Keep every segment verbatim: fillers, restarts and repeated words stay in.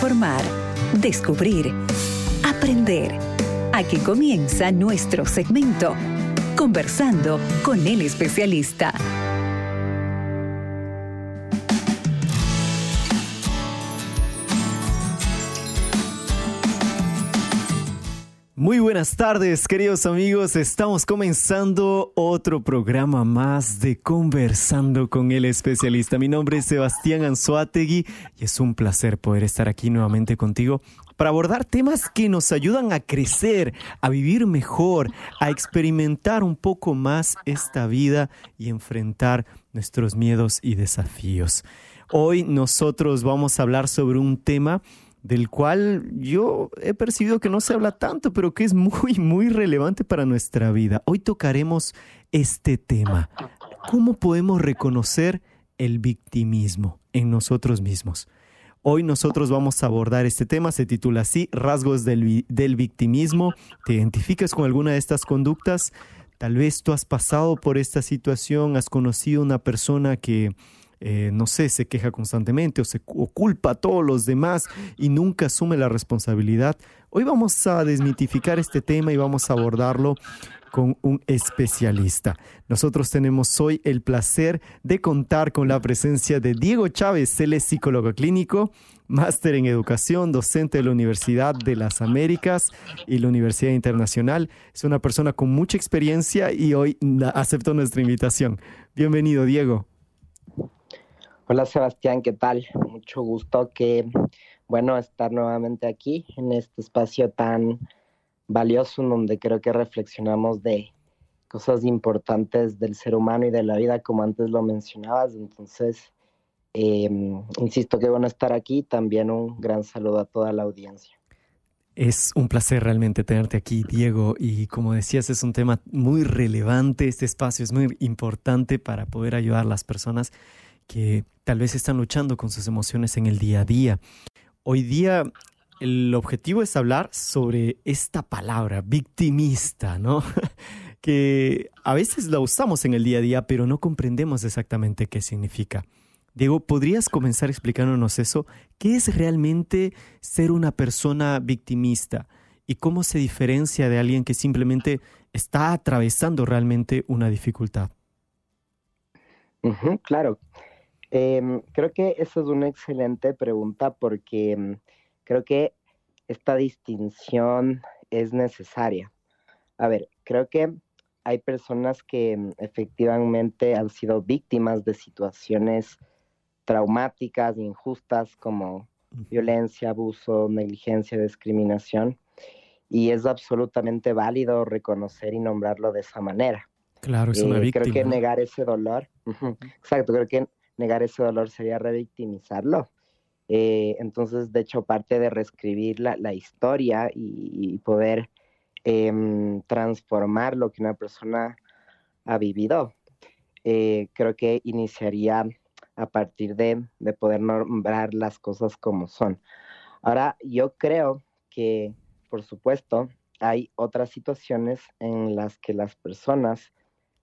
transformar, descubrir, aprender. Aquí comienza nuestro segmento, Conversando con el especialista. Muy buenas tardes, queridos amigos. Estamos comenzando otro programa más de Conversando con el especialista. Mi nombre es Sebastián Anzoátegui y es un placer poder estar aquí nuevamente contigo para abordar temas que nos ayudan a crecer, a vivir mejor, a experimentar un poco más esta vida y enfrentar nuestros miedos y desafíos. Hoy nosotros vamos a hablar sobre un tema del cual yo he percibido que no se habla tanto, pero que es muy, muy relevante para nuestra vida. Hoy tocaremos este tema. ¿Cómo podemos reconocer el victimismo en nosotros mismos? Hoy nosotros vamos a abordar este tema, se titula así, Rasgos del, del victimismo. ¿Te identificas con alguna de estas conductas? Tal vez tú has pasado por esta situación, has conocido una persona que Eh, no sé, se queja constantemente o, se, o culpa a todos los demás y nunca asume la responsabilidad. Hoy vamos a desmitificar este tema y vamos a abordarlo con un especialista. Nosotros tenemos hoy el placer de contar con la presencia de Diego Chávez. Él es psicólogo clínico, máster en educación, docente de la Universidad de las Américas y la Universidad Internacional. Es una persona con mucha experiencia y hoy aceptó nuestra invitación. Bienvenido, Diego. Hola Sebastián, ¿qué tal? Mucho gusto que, bueno, estar nuevamente aquí en este espacio tan valioso en donde creo que reflexionamos de cosas importantes del ser humano y de la vida, como antes lo mencionabas. Entonces, eh, insisto, que bueno estar aquí. También un gran saludo a toda la audiencia. Es un placer realmente tenerte aquí, Diego, y como decías, es un tema muy relevante. Este espacio es muy importante para poder ayudar a las personas que tal vez están luchando con sus emociones en el día a día. Hoy día el objetivo es hablar sobre esta palabra, victimista, ¿no? Que a veces la usamos en el día a día, pero no comprendemos exactamente qué significa. Diego, ¿podrías comenzar explicándonos eso? ¿Qué es realmente ser una persona victimista? ¿Y cómo se diferencia de alguien que simplemente está atravesando realmente una dificultad? Uh-huh, claro. Eh, creo que esa es una excelente pregunta porque um, creo que esta distinción es necesaria. A ver, creo que hay personas que um, efectivamente han sido víctimas de situaciones traumáticas, injustas, como uh-huh. violencia, abuso, negligencia, discriminación, y es absolutamente válido reconocer y nombrarlo de esa manera. Claro, es una eh, víctima. Creo que negar ese dolor, uh-huh, exacto, creo que negar ese dolor sería revictimizarlo. Eh, entonces, de hecho, parte de reescribir la, la historia y, y poder eh, transformar lo que una persona ha vivido, eh, creo que iniciaría a partir de, de poder nombrar las cosas como son. Ahora, yo creo que, por supuesto, hay otras situaciones en las que las personas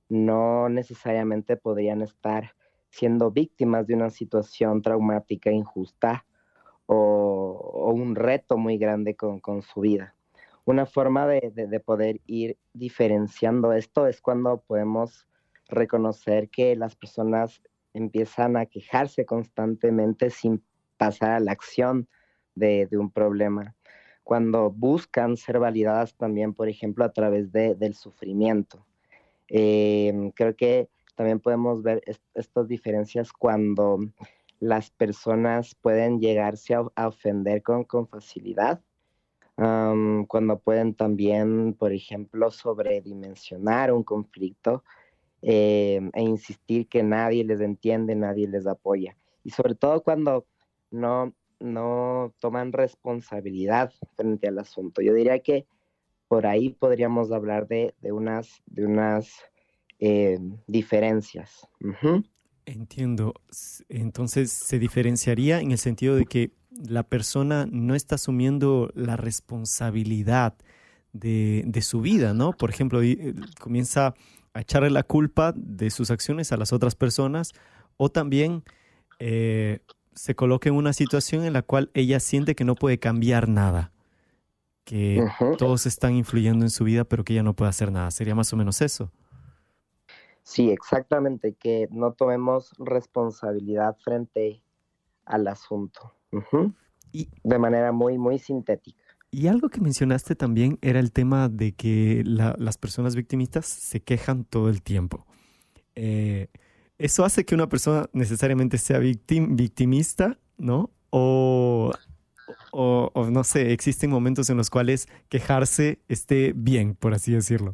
no necesariamente podrían estar siendo víctimas de una situación traumática, injusta o, o un reto muy grande con, con su vida. Una forma de, de, de poder ir diferenciando esto es cuando podemos reconocer que las personas empiezan a quejarse constantemente sin pasar a la acción de, de un problema. Cuando buscan ser validadas también, por ejemplo, a través de, del sufrimiento. Eh, creo que también podemos ver est- estas diferencias cuando las personas pueden llegarse a, a ofender con, con facilidad, um, cuando pueden también, por ejemplo, sobredimensionar un conflicto eh, e insistir que nadie les entiende, nadie les apoya. Y sobre todo cuando no, no toman responsabilidad frente al asunto. Yo diría que por ahí podríamos hablar de, de unas, de unas eh, diferencias. Uh-huh. Entiendo. Entonces se diferenciaría en el sentido de que la persona no está asumiendo la responsabilidad de, de su vida, ¿no? Por ejemplo, comienza a echarle la culpa de sus acciones a las otras personas, o también eh, se coloca en una situación en la cual ella siente que no puede cambiar nada, que uh-huh. todos están influyendo en su vida, pero que ella no puede hacer nada. ¿Sería más o menos eso? Sí, exactamente, que no tomemos responsabilidad frente al asunto. Uh-huh. Y, de manera muy, muy sintética. Y algo que mencionaste también era el tema de que la, las personas victimistas se quejan todo el tiempo. Eh, ¿Eso hace que una persona necesariamente sea victim, victimista, ¿no? O, o, o, no sé, existen momentos en los cuales quejarse esté bien, por así decirlo.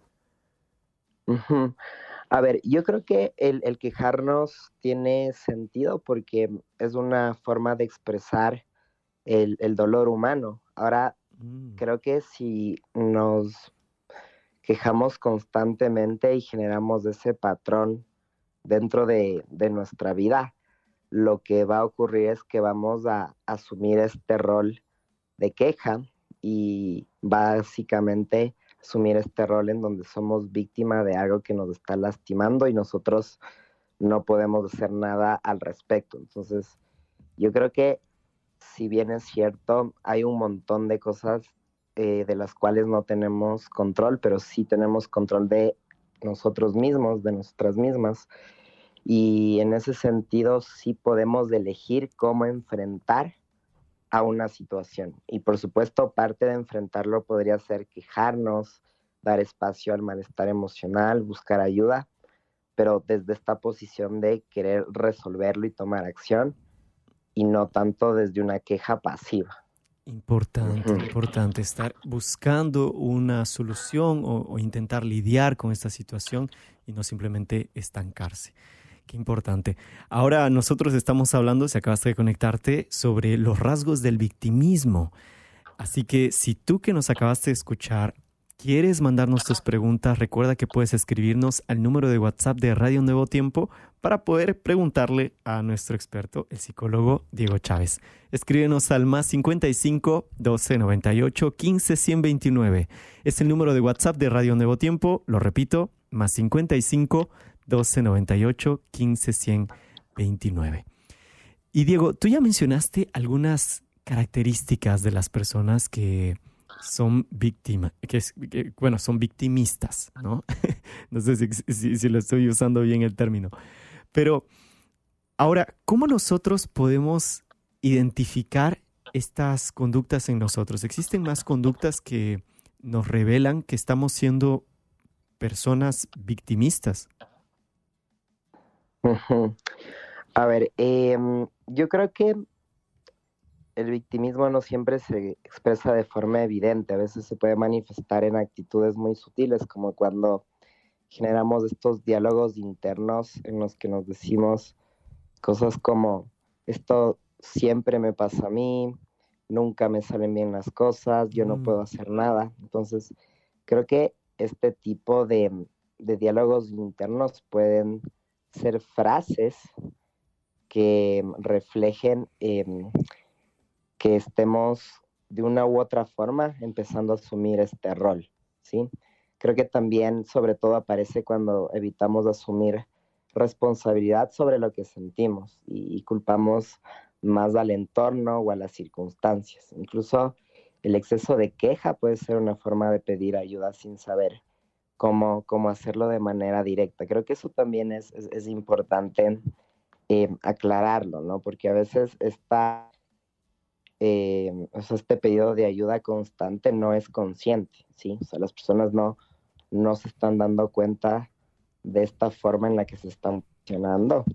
Uh-huh. A ver, yo creo que el, el quejarnos tiene sentido porque es una forma de expresar el, el dolor humano. Ahora, mm. creo que si nos quejamos constantemente y generamos ese patrón dentro de, de nuestra vida, lo que va a ocurrir es que vamos a asumir este rol de queja y básicamente asumir este rol en donde somos víctima de algo que nos está lastimando y nosotros no podemos hacer nada al respecto. Entonces, yo creo que si bien es cierto, hay un montón de cosas eh, de las cuales no tenemos control, pero sí tenemos control de nosotros mismos, de nosotras mismas. Y en ese sentido sí podemos elegir cómo enfrentar a una situación. Y por supuesto, parte de enfrentarlo podría ser quejarnos, dar espacio al malestar emocional, buscar ayuda, pero desde esta posición de querer resolverlo y tomar acción, y no tanto desde una queja pasiva. Importante, uh-huh. importante estar buscando una solución o, o intentar lidiar con esta situación y no simplemente estancarse. Qué importante. Ahora nosotros estamos hablando, si acabaste de conectarte, sobre los rasgos del victimismo. Así que si tú que nos acabaste de escuchar quieres mandarnos tus preguntas, recuerda que puedes escribirnos al número de WhatsApp de Radio Nuevo Tiempo para poder preguntarle a nuestro experto, el psicólogo Diego Chávez. Escríbenos al más cincuenta y cinco, doce, noventa y ocho, quince, ciento veintinueve. Es el número de WhatsApp de Radio Nuevo Tiempo, lo repito, más cincuenta y cinco, doce, noventa y ocho, quince, ciento veintinueve. Y Diego, tú ya mencionaste algunas características de las personas que son víctimas, que, que bueno, son victimistas, ¿no? No sé si, si, si lo estoy usando bien el término. Pero ahora, ¿cómo nosotros podemos identificar estas conductas en nosotros? ¿Existen más conductas que nos revelan que estamos siendo personas victimistas? Uh-huh. A ver, eh, yo creo que el victimismo no siempre se expresa de forma evidente, a veces se puede manifestar en actitudes muy sutiles, como cuando generamos estos diálogos internos en los que nos decimos cosas como, esto siempre me pasa a mí, nunca me salen bien las cosas, yo no mm. puedo hacer nada. Entonces, creo que este tipo de, de diálogos internos pueden ser frases que reflejen eh, que estemos de una u otra forma empezando a asumir este rol, ¿sí? Creo que también, sobre todo, aparece cuando evitamos asumir responsabilidad sobre lo que sentimos y, y culpamos más al entorno o a las circunstancias. Incluso el exceso de queja puede ser una forma de pedir ayuda sin saber cómo, cómo hacerlo de manera directa. Creo que eso también es, es, es importante eh, aclararlo, ¿no? Porque a veces está... Eh, o sea, este pedido de ayuda constante no es consciente, ¿sí? O sea, las personas no, no se están dando cuenta de esta forma en la que se están funcionando.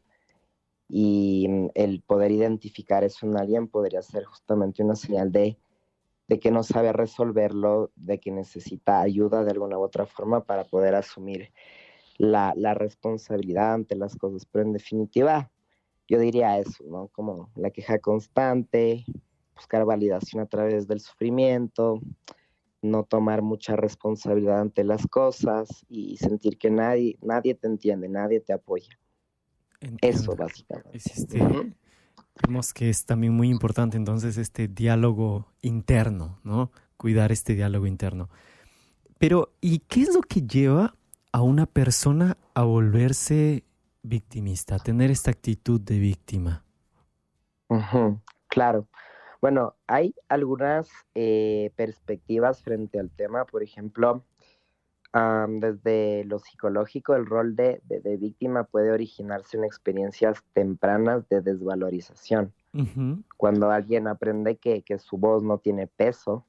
Y el poder identificar eso en alguien podría ser justamente una señal de, de que no sabe resolverlo, de que necesita ayuda de alguna u otra forma para poder asumir la, la responsabilidad ante las cosas. Pero en definitiva, yo diría eso, ¿no? Como la queja constante, buscar validación a través del sufrimiento, no tomar mucha responsabilidad ante las cosas y sentir que nadie, nadie te entiende, nadie te apoya. Entiendo. Eso, básicamente. Este, uh-huh. Vemos que es también muy importante entonces este diálogo interno, ¿no? Cuidar este diálogo interno. Pero, ¿y qué es lo que lleva a una persona a volverse victimista, a tener esta actitud de víctima? Ujú, claro. Bueno, hay algunas eh, perspectivas frente al tema, por ejemplo, am, desde lo psicológico, el rol de, de- de víctima puede originarse en experiencias tempranas de desvalorización, Ujú. cuando alguien aprende que, que su voz no tiene peso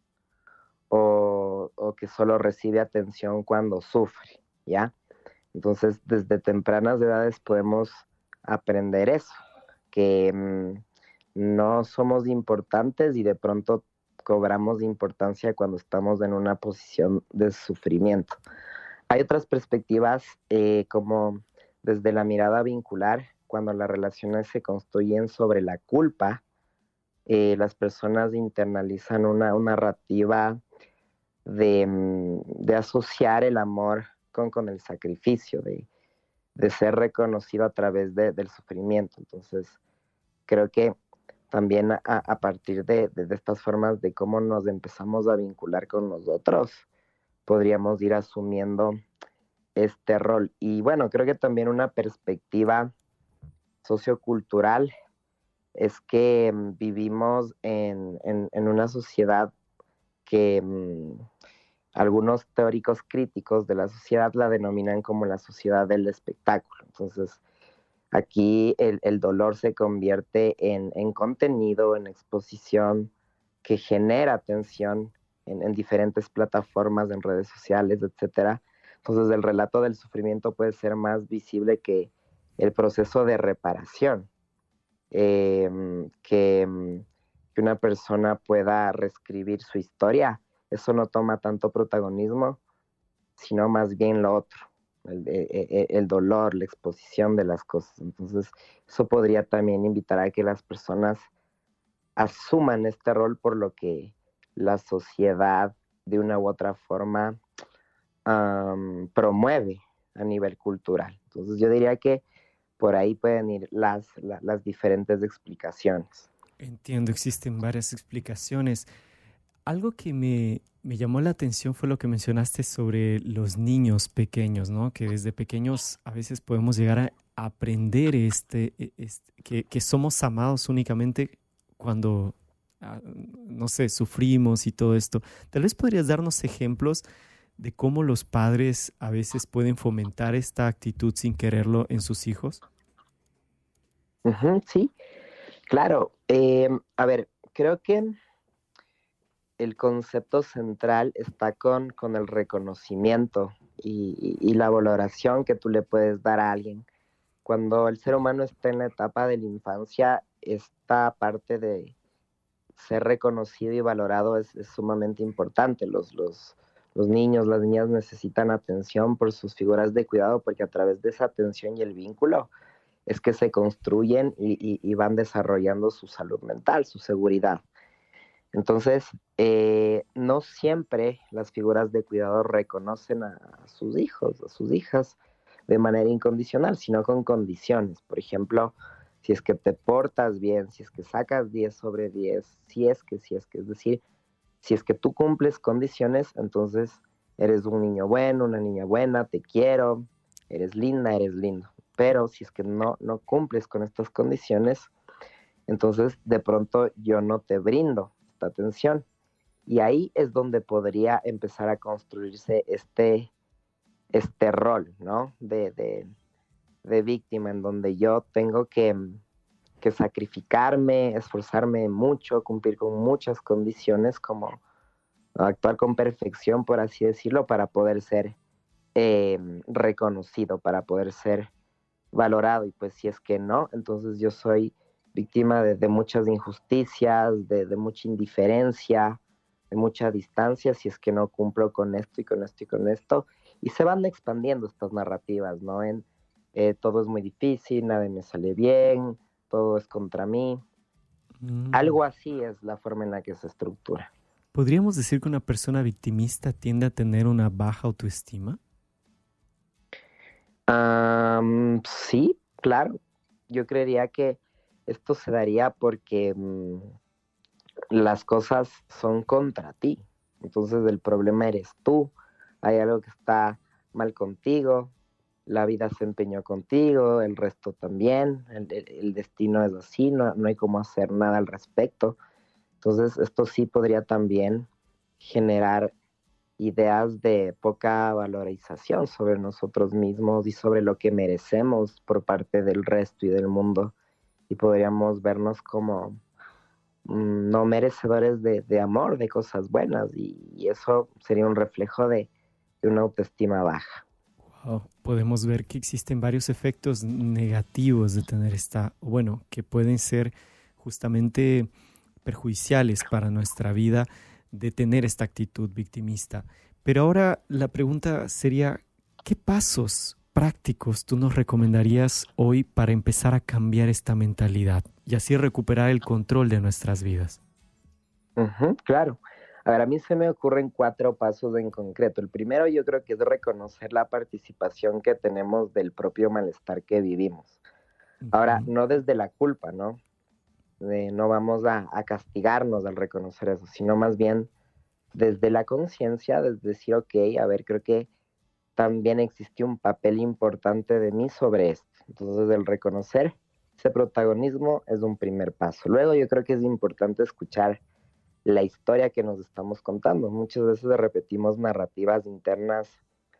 o, o que solo recibe atención cuando sufre, ¿ya? Entonces, desde tempranas edades podemos aprender eso, que mm, no somos importantes y de pronto cobramos importancia cuando estamos en una posición de sufrimiento. Hay otras perspectivas eh, como desde la mirada vincular, cuando las relaciones se construyen sobre la culpa, eh, las personas internalizan una, una narrativa de, mm, de asociar el amor con, con el sacrificio, de, de ser reconocido a través de, del sufrimiento. Entonces, creo que también a, a partir de, de, de, estas formas de cómo nos empezamos a vincular con nosotros, podríamos ir asumiendo este rol. Y bueno, creo que también una perspectiva sociocultural es que mm, vivimos en, en, en, una sociedad que mmm, algunos teóricos críticos de la sociedad la denominan como la sociedad del espectáculo. Entonces, aquí el, el dolor se convierte en, en, contenido, en exposición que genera atención en, en diferentes plataformas, en redes sociales, etcétera. Entonces, el relato del sufrimiento puede ser más visible que el proceso de reparación, eh, que, que una persona pueda reescribir su historia. Eso no toma tanto protagonismo, sino más bien lo otro, el, el, el, dolor, la exposición de las cosas. Entonces, eso podría también invitar a que las personas asuman este rol por lo que la sociedad de una u otra forma um, promueve a nivel cultural. Entonces, yo diría que por ahí pueden ir las, la, las diferentes explicaciones. Entiendo, existen varias explicaciones. Algo que me, me llamó la atención fue lo que mencionaste sobre los niños pequeños, ¿no? Que desde pequeños a veces podemos llegar a aprender este, este que, que somos amados únicamente cuando, no sé, sufrimos y todo esto. Tal vez podrías darnos ejemplos de cómo los padres a veces pueden fomentar esta actitud sin quererlo en sus hijos. Uh-huh, sí, claro. Eh, a ver, creo que el concepto central está con, con el reconocimiento y, y, y la valoración que tú le puedes dar a alguien. Cuando el ser humano está en la etapa de la infancia, esta parte de ser reconocido y valorado es, es sumamente importante. Los, los, los niños, las niñas necesitan atención por sus figuras de cuidado, porque a través de esa atención y el vínculo es que se construyen y, y, y van desarrollando su salud mental, su seguridad. Entonces, eh, no siempre las figuras de cuidado reconocen a, a sus hijos, a sus hijas de manera incondicional, sino con condiciones. Por ejemplo, si es que te portas bien, si es que sacas diez sobre diez, si es que, si es que, es decir, si es que tú cumples condiciones, entonces eres un niño bueno, una niña buena, te quiero, eres linda, eres lindo. Pero si es que no, no cumples con estas condiciones, entonces de pronto yo no te brindo esta atención. Y ahí es donde podría empezar a construirse este, este rol, ¿no? De, de, de víctima, en donde yo tengo que, que sacrificarme, esforzarme mucho, cumplir con muchas condiciones, como actuar con perfección, por así decirlo, para poder ser eh, reconocido, para poder ser valorado. Y pues si es que no, entonces yo soy víctima de, de muchas injusticias, de, de mucha indiferencia, de mucha distancia, si es que no cumplo con esto y con esto y con esto. Y se van expandiendo estas narrativas, ¿no? En eh, todo es muy difícil, nada me sale bien, todo es contra mí. Mm. Algo así es la forma en la que se estructura. ¿Podríamos decir que una persona victimista tiende a tener una baja autoestima? Um, sí, claro. Yo creería que esto se daría porque um, las cosas son contra ti. Entonces el problema eres tú. Hay algo que está mal contigo. la vida se empeñó contigo, el resto también, el, el, el destino es así, no, no hay cómo hacer nada al respecto. Entonces, esto sí podría también generar ideas de poca valorización sobre nosotros mismos y sobre lo que merecemos por parte del resto y del mundo. Y podríamos vernos como mmm, no merecedores de, de amor, de cosas buenas, y, y eso sería un reflejo de, de una autoestima baja. Wow. Podemos ver que existen varios efectos negativos de tener esta, bueno, que pueden ser justamente perjudiciales para nuestra vida, de tener esta actitud victimista. Pero ahora la pregunta sería, ¿qué pasos prácticos tú nos recomendarías hoy para empezar a cambiar esta mentalidad y así recuperar el control de nuestras vidas? Uh-huh, claro. A ver, a mí se me ocurren cuatro pasos en concreto. El primero yo creo que es reconocer la participación que tenemos del propio malestar que vivimos. Uh-huh. Ahora, no desde la culpa, ¿no? De, no vamos a, a castigarnos al reconocer eso, sino más bien desde la conciencia, desde decir, ok, a ver, creo que también existe un papel importante de mí sobre esto. Entonces, el reconocer ese protagonismo es un primer paso. Luego, yo creo que es importante escuchar la historia que nos estamos contando. Muchas veces repetimos narrativas internas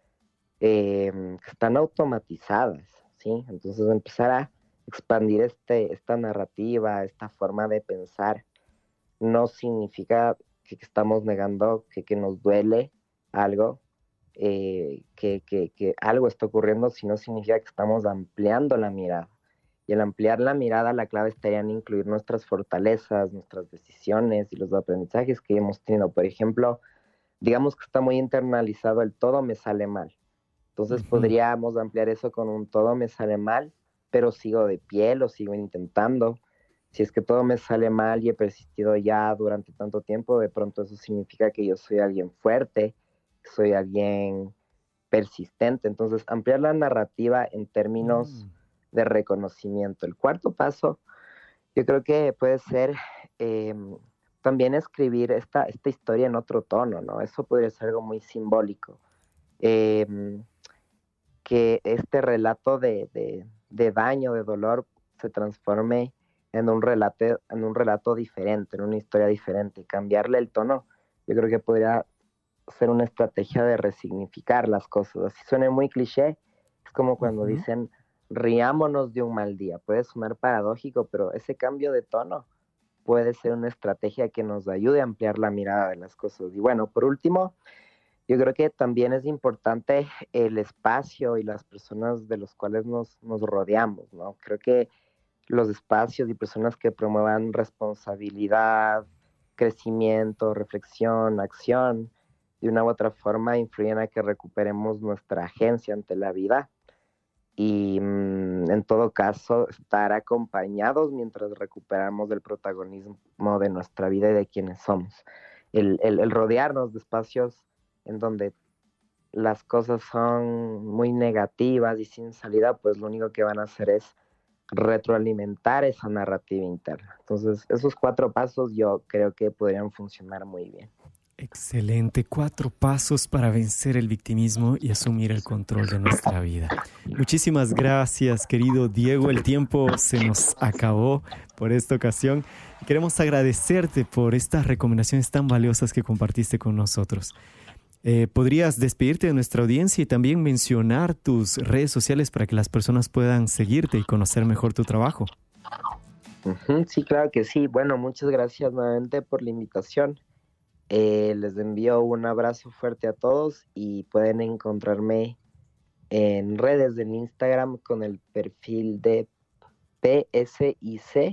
eh, que están automatizadas, ¿sí? Entonces, empezar a expandir este, esta narrativa, esta forma de pensar, no significa que, que estamos negando que, que nos duele algo, eh, que, que, que algo está ocurriendo, sino significa que estamos ampliando la mirada. Y al ampliar la mirada, la clave estaría en incluir nuestras fortalezas, nuestras decisiones y los aprendizajes que hemos tenido. Por ejemplo, digamos que está muy internalizado el todo me sale mal. Entonces uh-huh. podríamos ampliar eso con un todo me sale mal, pero sigo de pie, lo sigo intentando. Si es que todo me sale mal y he persistido ya durante tanto tiempo, de pronto eso significa que yo soy alguien fuerte, que soy alguien persistente. Entonces, ampliar la narrativa en términos mm. de reconocimiento. El cuarto paso, yo creo que puede ser eh, también escribir esta, esta historia en otro tono, ¿no? Eso podría ser algo muy simbólico. Eh, que este relato de... de de daño, de dolor, se transforme en un relato, en un relato diferente, en una historia diferente. Cambiarle el tono, yo creo que podría ser una estrategia de resignificar las cosas. Así suena muy cliché, es como cuando uh-huh. dicen, riámonos de un mal día. Puede sonar paradójico, pero ese cambio de tono puede ser una estrategia que nos ayude a ampliar la mirada de las cosas. Y bueno, por último, yo creo que también es importante el espacio y las personas de los cuales nos, nos rodeamos, ¿no? Creo que los espacios y personas que promuevan responsabilidad, crecimiento, reflexión, acción, de una u otra forma influyen a que recuperemos nuestra agencia ante la vida y mmm, en todo caso estar acompañados mientras recuperamos el protagonismo de nuestra vida y de quienes somos. El, el, el rodearnos de espacios en donde las cosas son muy negativas y sin salida, pues lo único que van a hacer es retroalimentar esa narrativa interna. Entonces, esos cuatro pasos yo creo que podrían funcionar muy bien. Excelente, cuatro pasos para vencer el victimismo y asumir el control de nuestra vida. Muchísimas gracias, querido Diego. El tiempo se nos acabó por esta ocasión. Queremos agradecerte por estas recomendaciones tan valiosas que compartiste con nosotros. Eh, ¿Podrías despedirte de nuestra audiencia y también mencionar tus redes sociales para que las personas puedan seguirte y conocer mejor tu trabajo? Uh-huh, sí, claro que sí. Bueno, muchas gracias nuevamente por la invitación. Eh, les envío un abrazo fuerte a todos y pueden encontrarme en redes en Instagram con el perfil de P S I C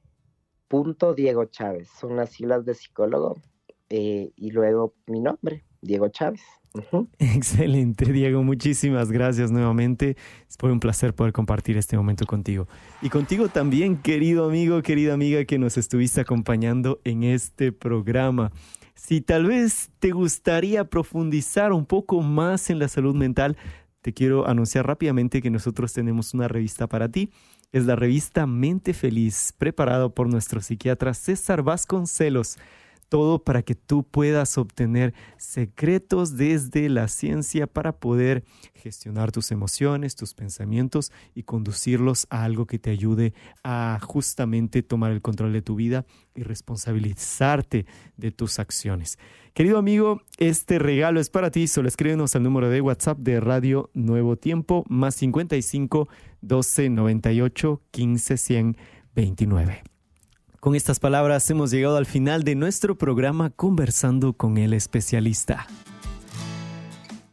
punto Diego Chávez. Son las siglas de psicólogo eh, y luego mi nombre. Diego Chávez. Uh-huh. Excelente, Diego. Muchísimas gracias nuevamente. Fue un placer poder compartir este momento contigo. Y contigo también, querido amigo, querida amiga que nos estuviste acompañando en este programa. Si tal vez te gustaría profundizar un poco más en la salud mental, te quiero anunciar rápidamente que nosotros tenemos una revista para ti. Es la revista Mente Feliz, preparada por nuestro psiquiatra César Vasconcelos, todo para que tú puedas obtener secretos desde la ciencia para poder gestionar tus emociones, tus pensamientos y conducirlos a algo que te ayude a justamente tomar el control de tu vida y responsabilizarte de tus acciones. Querido amigo, este regalo es para ti. Solo escríbenos al número de WhatsApp de Radio Nuevo Tiempo, más cincuenta y cinco, doce, noventa y ocho, quince, cien, veintinueve. Con estas palabras hemos llegado al final de nuestro programa Conversando con el Especialista.